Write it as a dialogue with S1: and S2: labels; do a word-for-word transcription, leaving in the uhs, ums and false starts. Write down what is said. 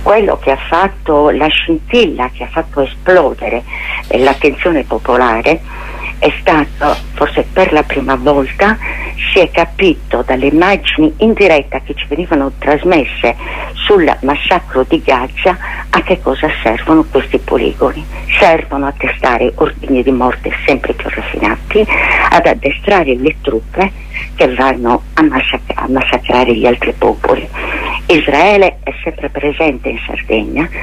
S1: quello che ha fatto la scintilla, che ha fatto esplodere eh, l'attenzione popolare, è stato, forse per la prima volta, si è capito dalle immagini in diretta che ci venivano trasmesse sul massacro di Gaza a che cosa servono questi poligoni. Servono a testare ordini di morte sempre più raffinati, ad addestrare le truppe che vanno a, massacra- a massacrare gli altri popoli. Israele è sempre presente in Sardegna,